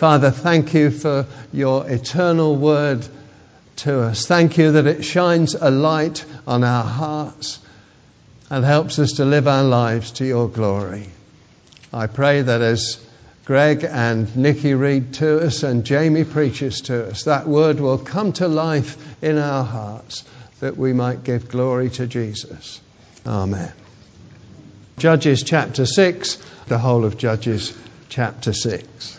Father, thank you for your eternal word to us. Thank you that it shines a light on our hearts and helps us to live our lives to your glory. I pray that as Greg and Nikki read to us and Jamie preaches to us, that word will come to life in our hearts, that we might give glory to Jesus. Amen. Judges chapter 6, the whole of Judges chapter 6.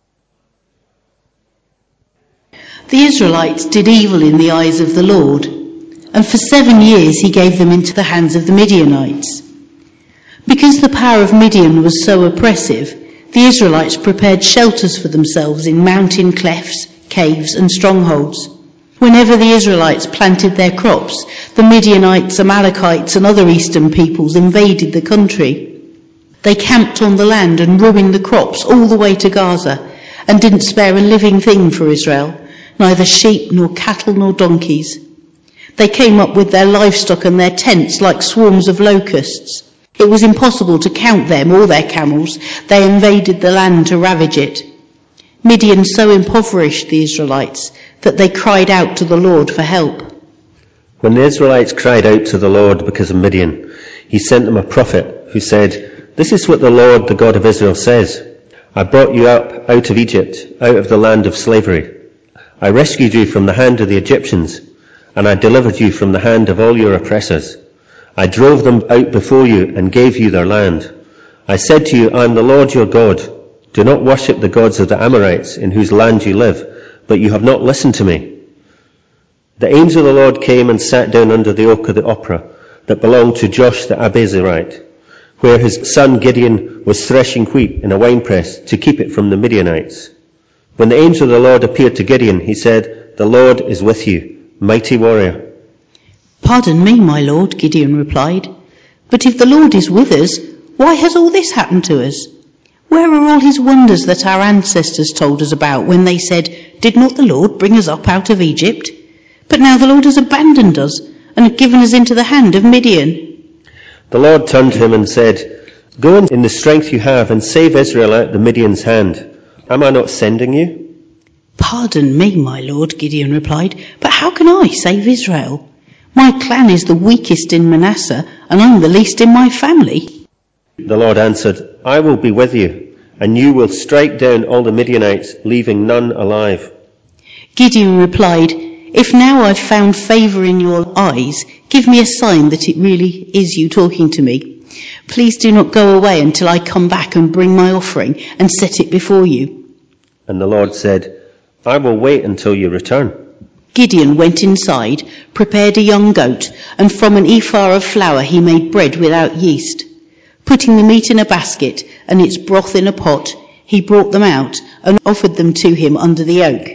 The Israelites did evil in the eyes of the Lord, and for 7 years he gave them into the hands of the Midianites. Because the power of Midian was so oppressive, the Israelites prepared shelters for themselves in mountain clefts, caves and strongholds. Whenever the Israelites planted their crops, the Midianites, Amalekites and other eastern peoples invaded the country. They camped on the land and ruined the crops all the way to Gaza, and didn't spare a living thing for Israel, neither sheep nor cattle nor donkeys. They came up with their livestock and their tents like swarms of locusts. It was impossible to count them or their camels. They invaded the land to ravage it. Midian so impoverished the Israelites that they cried out to the Lord for help. When the Israelites cried out to the Lord because of Midian, he sent them a prophet who said, "This is what the Lord, the God of Israel, says. I brought you up out of Egypt, out of the land of slavery. I rescued you from the hand of the Egyptians, and I delivered you from the hand of all your oppressors. I drove them out before you and gave you their land. I said to you, I am the Lord your God. Do not worship the gods of the Amorites in whose land you live, but you have not listened to me." The angel of the Lord came and sat down under the oak of the Ophrah that belonged to Josh the Abiezrite, where his son Gideon was threshing wheat in a winepress to keep it from the Midianites. When the angel of the Lord appeared to Gideon, he said, "The Lord is with you, mighty warrior." "Pardon me, my lord," Gideon replied, "but if the Lord is with us, why has all this happened to us? Where are all his wonders that our ancestors told us about when they said, 'Did not the Lord bring us up out of Egypt?' But now the Lord has abandoned us and given us into the hand of Midian." The Lord turned to him and said, "Go in the strength you have and save Israel out of the Midian's hand. Am I not sending you?" "Pardon me, my lord," Gideon replied, "but how can I save Israel? My clan is the weakest in Manasseh, and I'm the least in my family." The Lord answered, "I will be with you, and you will strike down all the Midianites, leaving none alive." Gideon replied, "If now I've found favour in your eyes, give me a sign that it really is you talking to me. Please do not go away until I come back and bring my offering and set it before you." And the Lord said, "I will wait until you return." Gideon went inside, prepared a young goat, and from an ephah of flour he made bread without yeast. Putting the meat in a basket and its broth in a pot, he brought them out and offered them to him under the oak.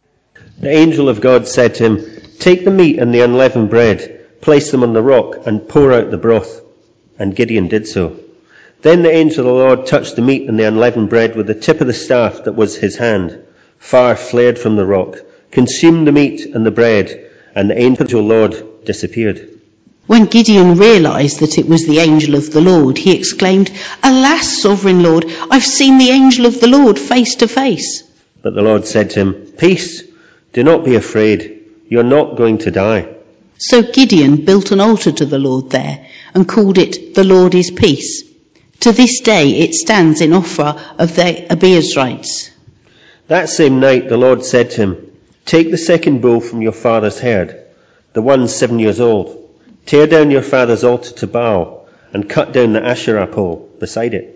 The angel of God said to him, "Take the meat and the unleavened bread, place them on the rock, and pour out the broth." And Gideon did so. Then the angel of the Lord touched the meat and the unleavened bread with the tip of the staff that was his hand. Fire flared from the rock, consumed the meat and the bread, and the angel of the Lord disappeared. When Gideon realized that it was the angel of the Lord, he exclaimed, "Alas, sovereign Lord, I've seen the angel of the Lord face to face." But the Lord said to him, "Peace, do not be afraid. You're not going to die." So Gideon built an altar to the Lord there and called it "The Lord is Peace." To this day it stands in Ophrah of the Abiezrites. That same night the Lord said to him, "Take the second bull from your father's herd, the one 7 years old. Tear down your father's altar to Baal and cut down the Asherah pole beside it.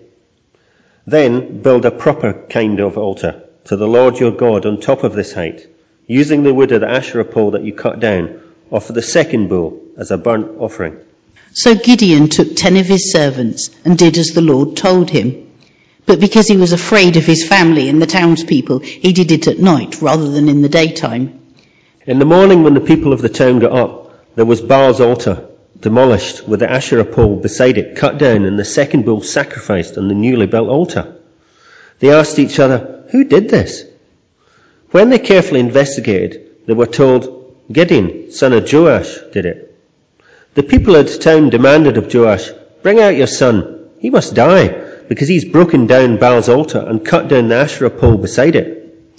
Then build a proper kind of altar to the Lord your God on top of this height. Using the wood of the Asherah pole that you cut down, offer the second bull as a burnt offering." So Gideon took 10 of his servants and did as the Lord told him. But because he was afraid of his family and the townspeople, he did it at night rather than in the daytime. In the morning when the people of the town got up, there was Baal's altar, demolished, with the Asherah pole beside it cut down, and the second bull sacrificed on the newly built altar. They asked each other, "Who did this?" When they carefully investigated, they were told, "Gideon, son of Joash, did it." The people of the town demanded of Joash, "Bring out your son. He must die, because he's broken down Baal's altar and cut down the Asherah pole beside it."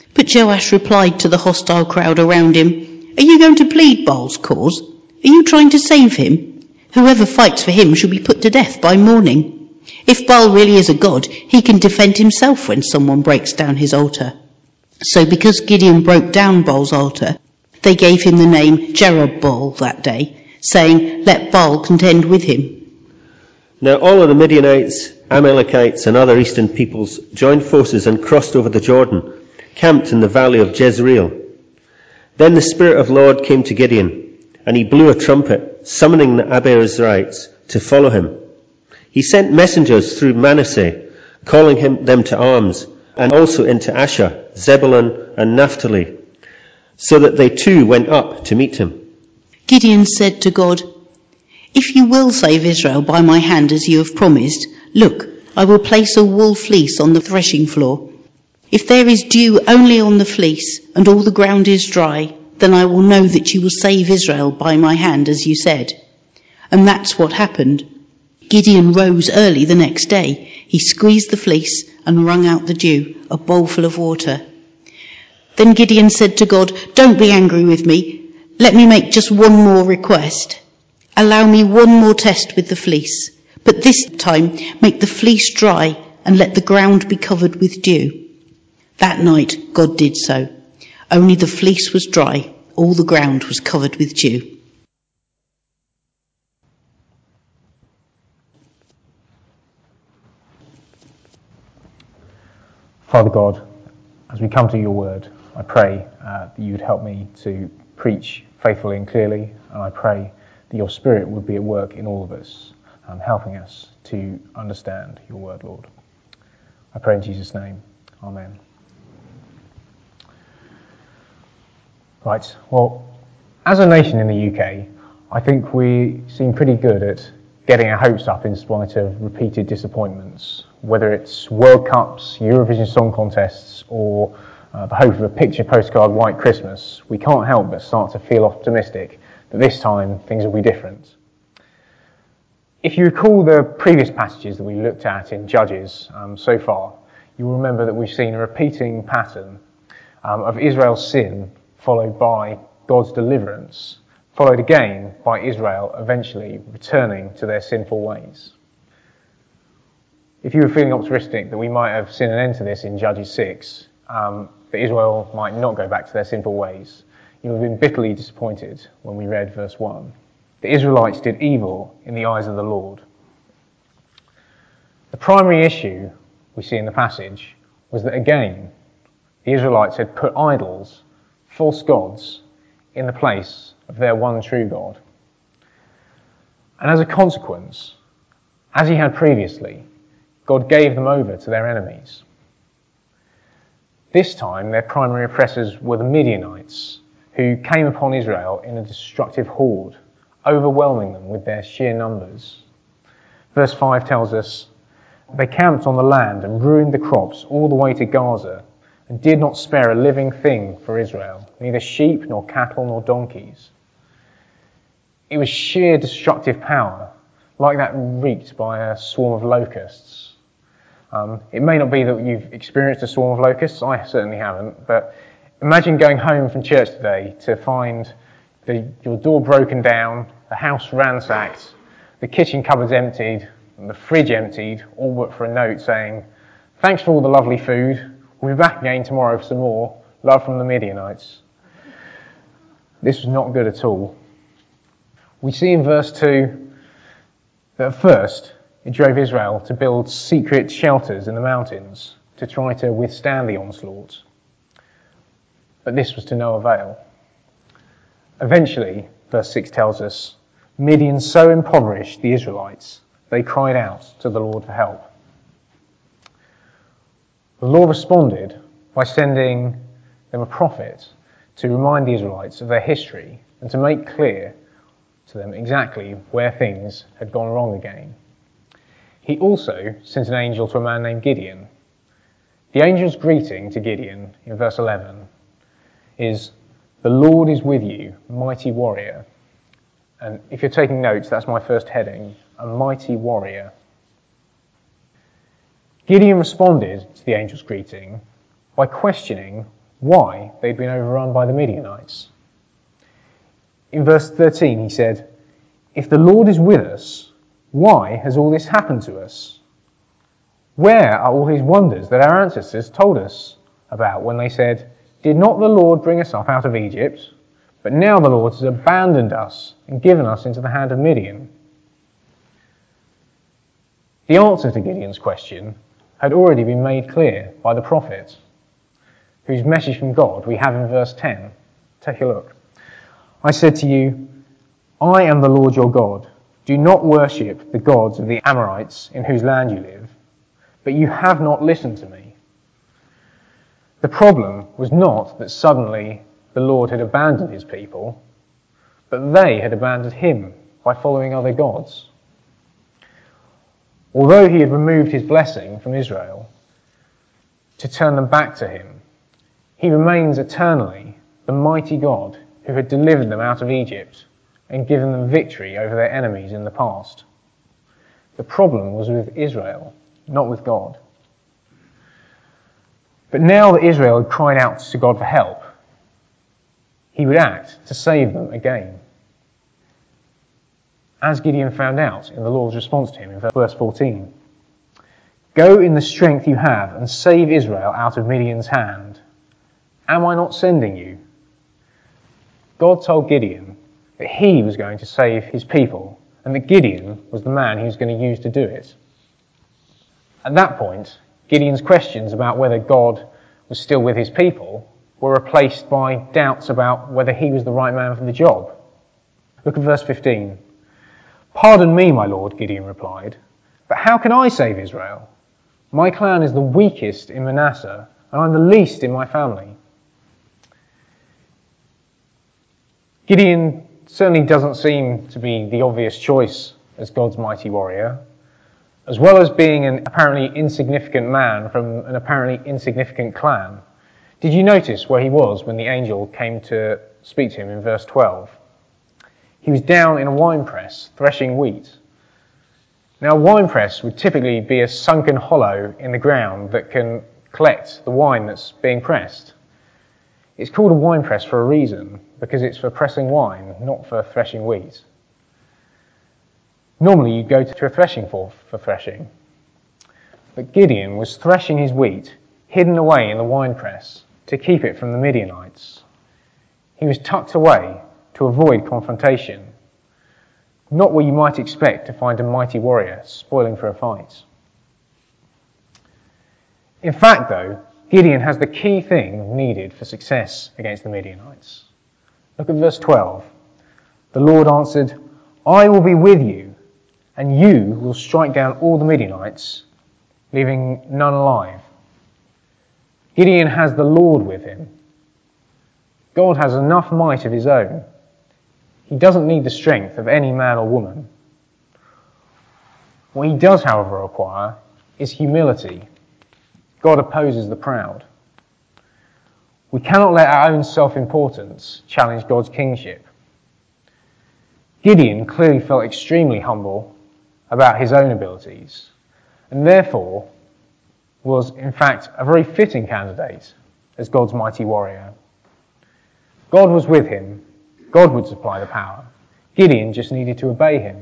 But Joash replied to the hostile crowd around him, "Are you going to plead Baal's cause? Are you trying to save him? Whoever fights for him shall be put to death by morning. If Baal really is a god, he can defend himself when someone breaks down his altar." So because Gideon broke down Baal's altar, they gave him the name Jerubbaal that day, saying, "Let Baal contend with him." Now all of the Midianites, Amalekites and other eastern peoples joined forces and crossed over the Jordan, camped in the valley of Jezreel. Then the Spirit of the Lord came to Gideon, and he blew a trumpet, summoning the Abiezrites to follow him. He sent messengers through Manasseh, calling them to arms, and also into Asher, Zebulun and Naphtali, so that they too went up to meet him. Gideon said to God, "If you will save Israel by my hand as you have promised, look, I will place a wool fleece on the threshing floor. If there is dew only on the fleece and all the ground is dry, then I will know that you will save Israel by my hand as you said." And that's what happened. Gideon rose early the next day. He squeezed the fleece and wrung out the dew, a bowlful of water. Then Gideon said to God, "Don't be angry with me. Let me make just one more request. Allow me one more test with the fleece, but this time make the fleece dry and let the ground be covered with dew." That night God did so. Only the fleece was dry, all the ground was covered with dew. Father God, as we come to your word, I pray that you would help me to preach faithfully and clearly, and I pray that your Spirit would be at work in all of us, helping us to understand your word, Lord. I pray in Jesus' name. Amen. Right, well, as a nation in the UK, I think we seem pretty good at getting our hopes up in spite of repeated disappointments, whether it's World Cups, Eurovision Song Contests, or the hope of a picture postcard white Christmas. We can't help but start to feel optimistic that this time things will be different. If you recall the previous passages that we looked at in Judges so far, you'll remember that we've seen a repeating pattern of Israel's sin followed by God's deliverance, followed again by Israel eventually returning to their sinful ways. If you were feeling optimistic that we might have seen an end to this in Judges 6, that Israel might not go back to their sinful ways, you would have been bitterly disappointed when we read verse 1. The Israelites did evil in the eyes of the Lord. The primary issue we see in the passage was that again, the Israelites had put idols, false gods, in the place of their one true God. And as a consequence, as he had previously, God gave them over to their enemies. This time, their primary oppressors were the Midianites, who came upon Israel in a destructive horde, overwhelming them with their sheer numbers. Verse 5 tells us, "They camped on the land and ruined the crops all the way to Gaza, and did not spare a living thing for Israel, neither sheep nor cattle nor donkeys." It was sheer destructive power, like that wreaked by a swarm of locusts. It may not be that you've experienced a swarm of locusts, I certainly haven't, but imagine going home from church today to find your door broken down, the house ransacked, the kitchen cupboards emptied, and the fridge emptied, all but for a note saying, "Thanks for all the lovely food, we'll be back again tomorrow for some more, love from the Midianites." This was not good at all. We see in verse 2 that at first it drove Israel to build secret shelters in the mountains to try to withstand the onslaught. But this was to no avail. Eventually, verse 6 tells us, Midian so impoverished the Israelites, they cried out to the Lord for help. The Lord responded by sending them a prophet to remind the Israelites of their history and to make clear to them exactly where things had gone wrong again. He also sent an angel to a man named Gideon. The angel's greeting to Gideon in verse 11 is, "The Lord is with you, mighty warrior." And if you're taking notes, that's my first heading, a mighty warrior. Gideon responded to the angel's greeting by questioning why they'd been overrun by the Midianites. In verse 13 he said, "If the Lord is with us, why has all this happened to us? Where are all his wonders that our ancestors told us about when they said, 'Did not the Lord bring us up out of Egypt?' But now the Lord has abandoned us and given us into the hand of Midian." The answer to Gideon's question had already been made clear by the prophet, whose message from God we have in verse 10. Take a look. "I said to you, I am the Lord your God. Do not worship the gods of the Amorites in whose land you live. But you have not listened to me." The problem was not that suddenly the Lord had abandoned his people, but they had abandoned him by following other gods. Although he had removed his blessing from Israel to turn them back to him, he remains eternally the mighty God who had delivered them out of Egypt and given them victory over their enemies in the past. The problem was with Israel, not with God. But now that Israel had cried out to God for help, he would act to save them again. As Gideon found out in the Lord's response to him in verse 14. "Go in the strength you have and save Israel out of Midian's hand. Am I not sending you?" God told Gideon that he was going to save his people and that Gideon was the man he was going to use to do it. At that point, Gideon's questions about whether God was still with his people were replaced by doubts about whether he was the right man for the job. Look at verse 15. "Pardon me, my lord," Gideon replied, "but how can I save Israel? My clan is the weakest in Manasseh, and I'm the least in my family." Gideon certainly doesn't seem to be the obvious choice as God's mighty warrior. As well as being an apparently insignificant man from an apparently insignificant clan, did you notice where he was when the angel came to speak to him in verse 12? He was down in a winepress, threshing wheat. Now, a winepress would typically be a sunken hollow in the ground that can collect the wine that's being pressed. It's called a winepress for a reason, because it's for pressing wine, not for threshing wheat. Normally, you'd go to a threshing floor for threshing. But Gideon was threshing his wheat, hidden away in the winepress, to keep it from the Midianites. He was tucked away to avoid confrontation, not what you might expect to find a mighty warrior spoiling for a fight. In fact, though, Gideon has the key thing needed for success against the Midianites. Look at verse 12. "The Lord answered, I will be with you, and you will strike down all the Midianites, leaving none alive." Gideon has the Lord with him. God has enough might of his own. He doesn't need the strength of any man or woman. What he does, however, require is humility. God opposes the proud. We cannot let our own self-importance challenge God's kingship. Gideon clearly felt extremely humble about his own abilities, and therefore was, in fact, a very fitting candidate as God's mighty warrior. God was with him. God would supply the power. Gideon just needed to obey him.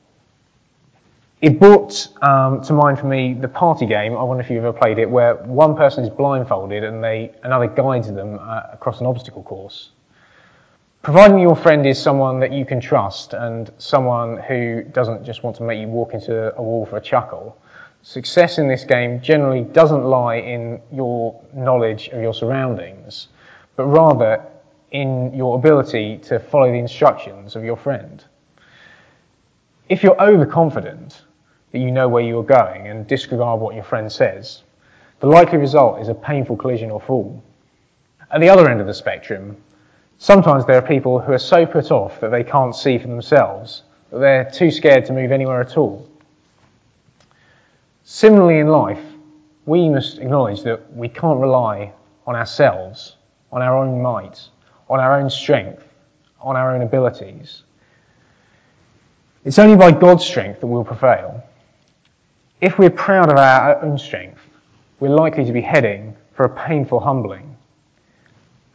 It brought to mind for me the party game, I wonder if you've ever played it, where one person is blindfolded and another guides them across an obstacle course. Providing your friend is someone that you can trust and someone who doesn't just want to make you walk into a wall for a chuckle, success in this game generally doesn't lie in your knowledge of your surroundings, but rather in your ability to follow the instructions of your friend. If you're overconfident that you know where you're going and disregard what your friend says, the likely result is a painful collision or fall. At the other end of the spectrum, sometimes there are people who are so put off that they can't see for themselves, that they're too scared to move anywhere at all. Similarly in life, we must acknowledge that we can't rely on ourselves, on our own might, on our own strength, on our own abilities. It's only by God's strength that we'll prevail. If we're proud of our own strength, we're likely to be heading for a painful humbling.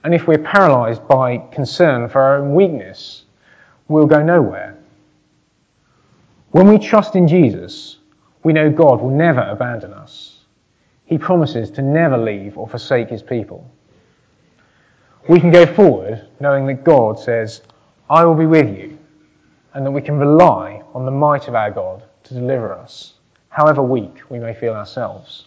And if we're paralysed by concern for our own weakness, we'll go nowhere. When we trust in Jesus, we know God will never abandon us. He promises to never leave or forsake his people. We can go forward knowing that God says, I will be with you, and that we can rely on the might of our God to deliver us, however weak we may feel ourselves.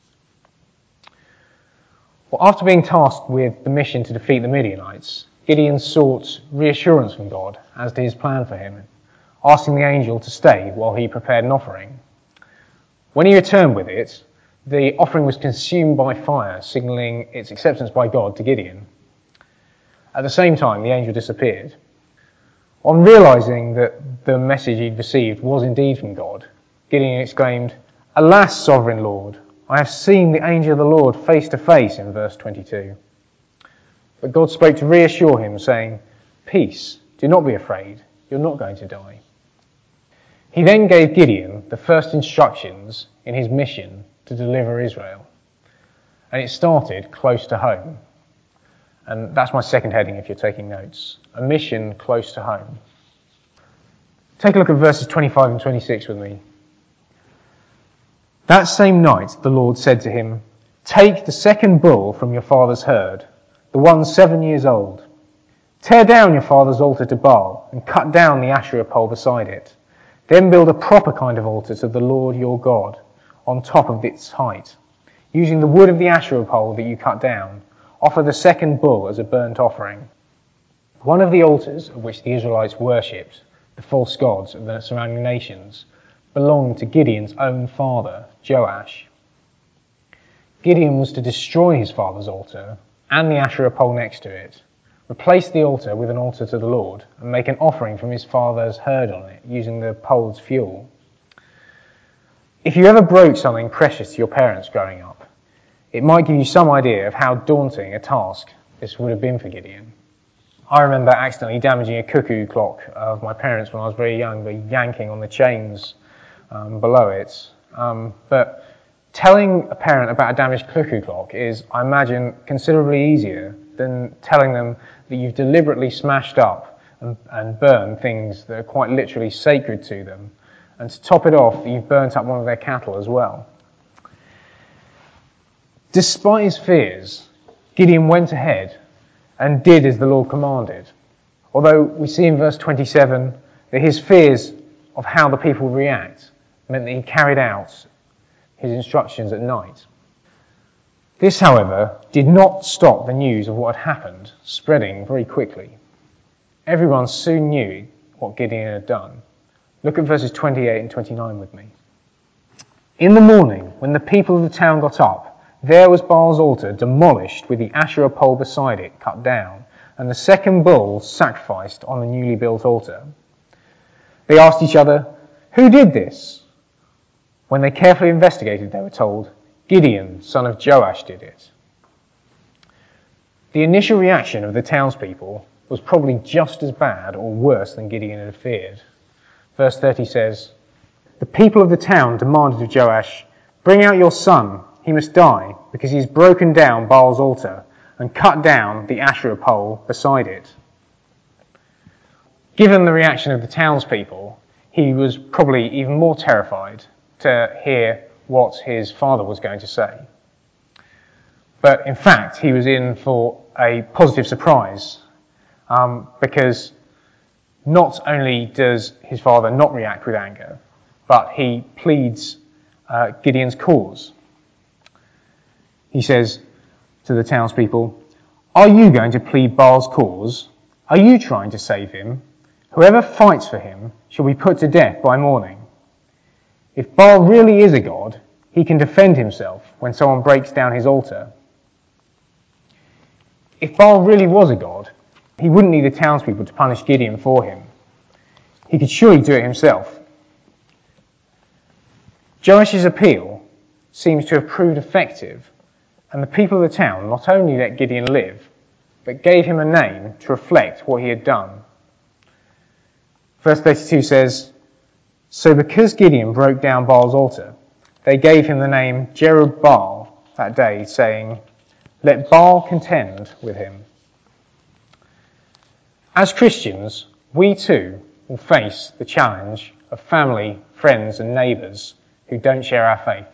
Well, after being tasked with the mission to defeat the Midianites, Gideon sought reassurance from God as to his plan for him, asking the angel to stay while he prepared an offering. When he returned with it, the offering was consumed by fire, signalling its acceptance by God to Gideon. At the same time, the angel disappeared. On realising that the message he'd received was indeed from God, Gideon exclaimed, Alas, sovereign Lord, I have seen the angel of the Lord face to face, in verse 22. But God spoke to reassure him, saying, Peace, do not be afraid, you're not going to die. He then gave Gideon the first instructions in his mission to deliver Israel. And it started close to home. And that's my second heading if you're taking notes. A mission close to home. Take a look at verses 25 and 26 with me. That same night the Lord said to him, Take the second bull from your father's herd, the one 7 years old. Tear down your father's altar to Baal and cut down the Asherah pole beside it. Then build a proper kind of altar to the Lord your God on top of its height. Using the wood of the Asherah pole that you cut down, offer the second bull as a burnt offering. One of the altars of which the Israelites worshipped, the false gods of the surrounding nations, belonged to Gideon's own father, Joash. Gideon was to destroy his father's altar and the Asherah pole next to it, replace the altar with an altar to the Lord, and make an offering from his father's herd on it, using the pole's fuel. If you ever broke something precious to your parents growing up, it might give you some idea of how daunting a task this would have been for Gideon. I remember accidentally damaging a cuckoo clock of my parents when I was very young by yanking on the chains below it. But telling a parent about a damaged cuckoo clock is, I imagine, considerably easier than telling them that you've deliberately smashed up and burned things that are quite literally sacred to them. And to top it off, you've burnt up one of their cattle as well. Despite his fears, Gideon went ahead and did as the Lord commanded. Although we see in verse 27 that his fears of how the people would react meant that he carried out his instructions at night. This, however, did not stop the news of what had happened spreading very quickly. Everyone soon knew what Gideon had done. Look at verses 28 and 29 with me. In the morning, when the people of the town got up, there was Baal's altar demolished with the Asherah pole beside it cut down, and the second bull sacrificed on the newly built altar. They asked each other, Who did this? When they carefully investigated, they were told, Gideon, son of Joash, did it. The initial reaction of the townspeople was probably just as bad or worse than Gideon had feared. Verse 30 says, The people of the town demanded of Joash, Bring out your son. He must die, because he has broken down Baal's altar and cut down the Asherah pole beside it. Given the reaction of the townspeople, he was probably even more terrified to hear what his father was going to say. But in fact, he was in for a positive surprise, because not only does his father not react with anger, but he pleads Gideon's cause. He says to the townspeople, Are you going to plead Baal's cause? Are you trying to save him? Whoever fights for him shall be put to death by morning. If Baal really is a god, he can defend himself when someone breaks down his altar. If Baal really was a god, he wouldn't need the townspeople to punish Gideon for him. He could surely do it himself. Joash's appeal seems to have proved effective, and the people of the town not only let Gideon live, but gave him a name to reflect what he had done. Verse 32 says, So because Gideon broke down Baal's altar, they gave him the name Jerub-Baal that day, saying, Let Baal contend with him. As Christians, we too will face the challenge of family, friends and neighbours who don't share our faith.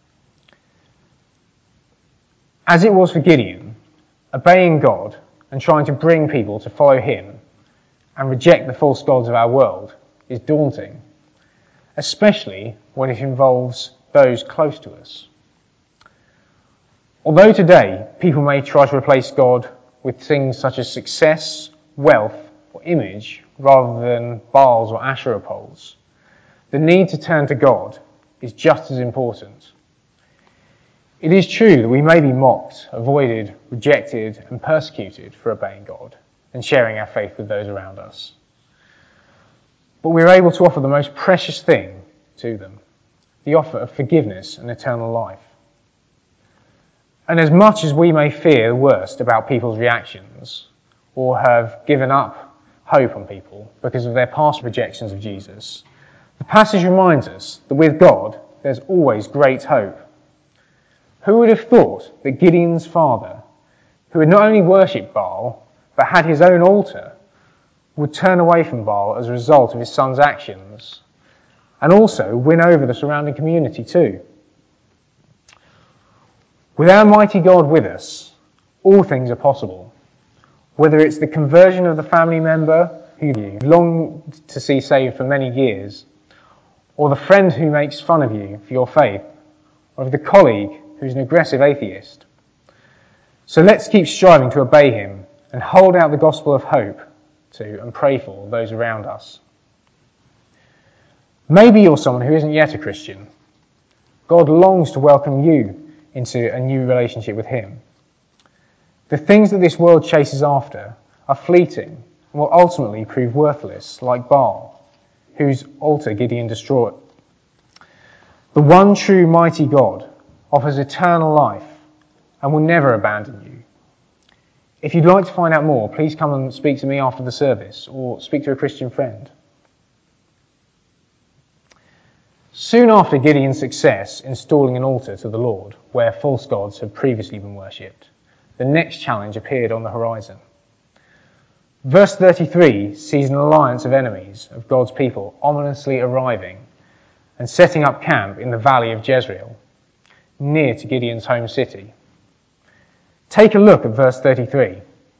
As it was for Gideon, obeying God and trying to bring people to follow him and reject the false gods of our world is daunting, especially when it involves those close to us. Although today people may try to replace God with things such as success, wealth or image rather than Baals or Asherah poles, the need to turn to God is just as important. It is true that we may be mocked, avoided, rejected and persecuted for obeying God and sharing our faith with those around us. But we are able to offer the most precious thing to them, the offer of forgiveness and eternal life. And as much as we may fear the worst about people's reactions or have given up hope on people because of their past rejections of Jesus, the passage reminds us that with God there's always great hope. Who would have thought that Gideon's father, who had not only worshipped Baal but had his own altar, would turn away from Baal as a result of his son's actions, and also win over the surrounding community too? With our mighty God with us, all things are possible. Whether it's the conversion of the family member who you longed to see saved for many years, or the friend who makes fun of you for your faith, or the colleague who's an aggressive atheist. So let's keep striving to obey him and hold out the gospel of hope to and pray for those around us. Maybe you're someone who isn't yet a Christian. God longs to welcome you into a new relationship with him. The things that this world chases after are fleeting and will ultimately prove worthless, like Baal, whose altar Gideon destroyed. The one true mighty God offers eternal life and will never abandon you. If you'd like to find out more, please come and speak to me after the service or speak to a Christian friend. Soon after Gideon's success installing an altar to the Lord where false gods had previously been worshipped, the next challenge appeared on the horizon. Verse 33 sees an alliance of enemies of God's people ominously arriving and setting up camp in the valley of Jezreel, near to Gideon's home city. Take a look at verse 33.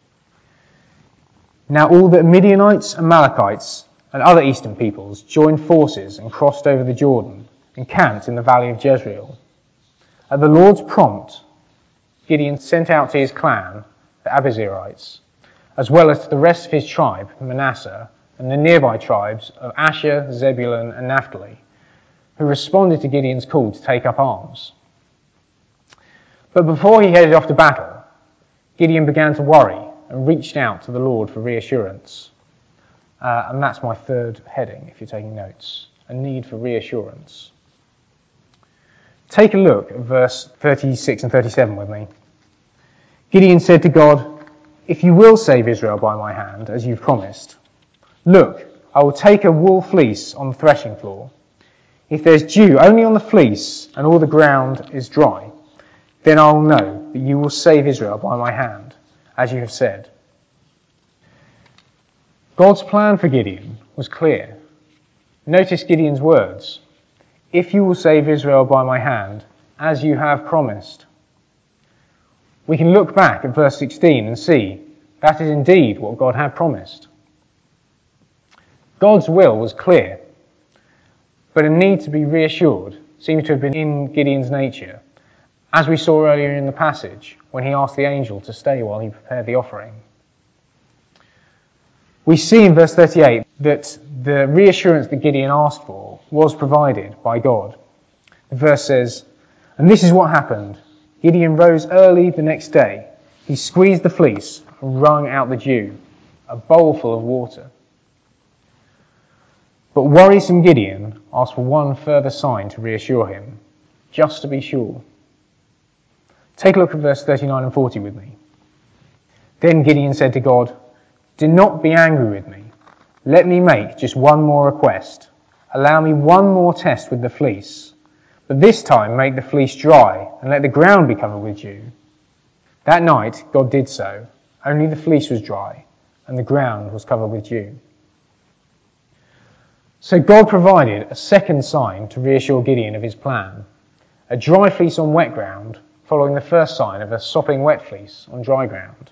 Now all the Midianites, Amalekites, and other eastern peoples joined forces and crossed over the Jordan and camped in the valley of Jezreel. At the Lord's prompt, Gideon sent out to his clan, the Abiezrites, as well as to the rest of his tribe, Manasseh, and the nearby tribes of Asher, Zebulun, and Naphtali, who responded to Gideon's call to take up arms. But before he headed off to battle, Gideon began to worry and reached out to the Lord for reassurance. And that's my third heading, if you're taking notes, a need for reassurance. Take a look at verse 36 and 37 with me. Gideon said to God, "If you will save Israel by my hand, as you've promised, look, I will take a wool fleece on the threshing floor. If there's dew only on the fleece and all the ground is dry, then I will know that you will save Israel by my hand, as you have said." God's plan for Gideon was clear. Notice Gideon's words, "If you will save Israel by my hand, as you have promised." We can look back at verse 16 and see that is indeed what God had promised. God's will was clear, but a need to be reassured seems to have been in Gideon's nature, as we saw earlier in the passage when he asked the angel to stay while he prepared the offering. We see in verse 38 that the reassurance that Gideon asked for was provided by God. The verse says, "And this is what happened. Gideon rose early the next day. He squeezed the fleece and wrung out the dew, a bowl full of water." But worrisome Gideon asked for one further sign to reassure him, just to be sure. Take a look at verse 39 and 40 with me. Then Gideon said to God, "Do not be angry with me. Let me make just one more request. Allow me one more test with the fleece. But this time make the fleece dry and let the ground be covered with dew." That night God did so. Only the fleece was dry and the ground was covered with dew. So God provided a second sign to reassure Gideon of his plan, a dry fleece on wet ground, following the first sign of a sopping wet fleece on dry ground.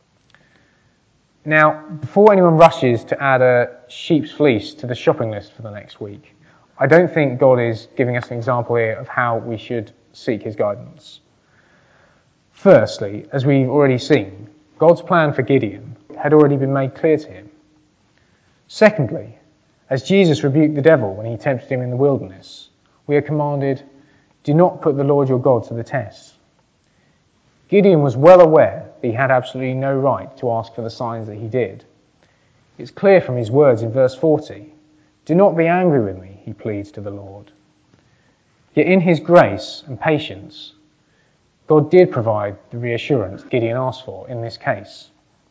Now, before anyone rushes to add a sheep's fleece to the shopping list for the next week, I don't think God is giving us an example here of how we should seek his guidance. Firstly, as we've already seen, God's plan for Gideon had already been made clear to him. Secondly, as Jesus rebuked the devil when he tempted him in the wilderness, we are commanded, do not put the Lord your God to the test. Gideon was well aware that he had absolutely no right to ask for the signs that he did. It's clear from his words in verse 40, do not be angry with me, he pleads to the Lord. Yet in his grace and patience, God did provide the reassurance Gideon asked for in this case.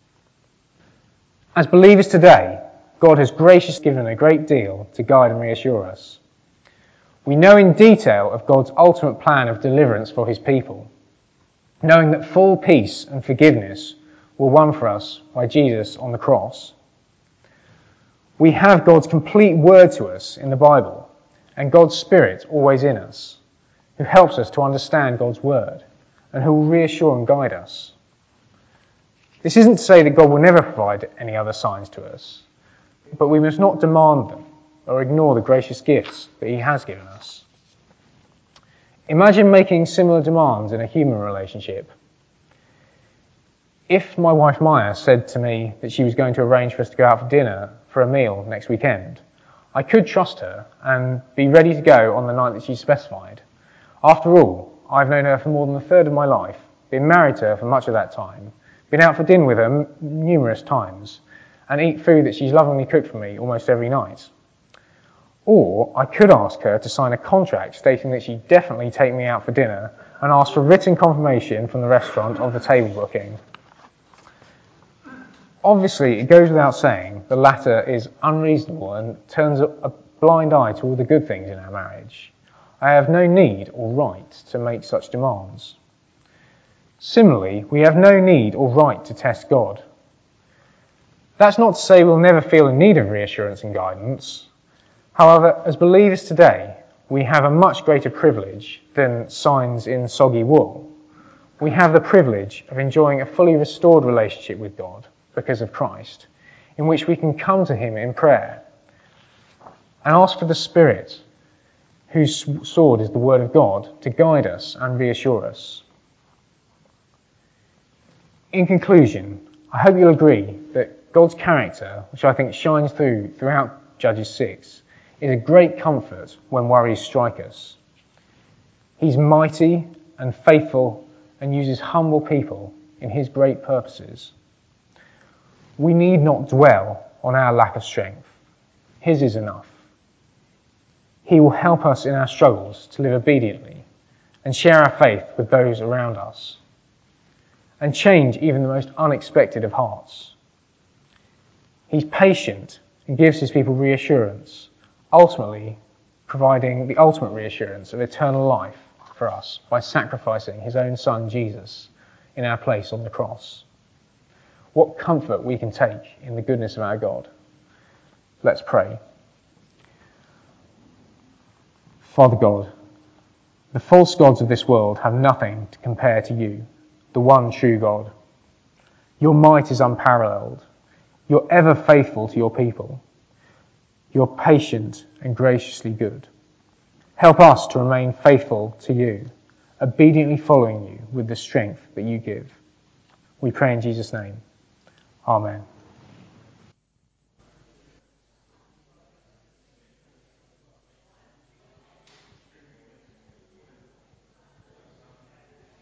As believers today, God has graciously given a great deal to guide and reassure us. We know in detail of God's ultimate plan of deliverance for his people, knowing that full peace and forgiveness were won for us by Jesus on the cross. We have God's complete word to us in the Bible, and God's Spirit always in us, who helps us to understand God's word, and who will reassure and guide us. This isn't to say that God will never provide any other signs to us, but we must not demand them or ignore the gracious gifts that he has given us. Imagine making similar demands in a human relationship. If my wife Maya said to me that she was going to arrange for us to go out for dinner for a meal next weekend, I could trust her and be ready to go on the night that she specified. After all, I've known her for more than a third of my life, been married to her for much of that time, been out for dinner with her numerous times, and eat food that she's lovingly cooked for me almost every night. Or I could ask her to sign a contract stating that she'd definitely take me out for dinner and ask for written confirmation from the restaurant of the table booking. Obviously, it goes without saying the latter is unreasonable and turns a blind eye to all the good things in our marriage. I have no need or right to make such demands. Similarly, we have no need or right to test God. That's not to say we'll never feel in need of reassurance and guidance. However, as believers today, we have a much greater privilege than signs in soggy wool. We have the privilege of enjoying a fully restored relationship with God because of Christ, in which we can come to him in prayer and ask for the Spirit, whose sword is the Word of God, to guide us and reassure us. In conclusion, I hope you'll agree that God's character, which I think shines throughout Judges 6, is a great comfort when worries strike us. He's mighty and faithful and uses humble people in his great purposes. We need not dwell on our lack of strength. His is enough. He will help us in our struggles to live obediently and share our faith with those around us and change even the most unexpected of hearts. He's patient and gives his people reassurance, ultimately providing the ultimate reassurance of eternal life for us by sacrificing his own Son, Jesus, in our place on the cross. What comfort we can take in the goodness of our God. Let's pray. Father God, the false gods of this world have nothing to compare to you, the one true God. Your might is unparalleled. You're ever faithful to your people. You're patient and graciously good. Help us to remain faithful to you, obediently following you with the strength that you give. We pray in Jesus' name. Amen.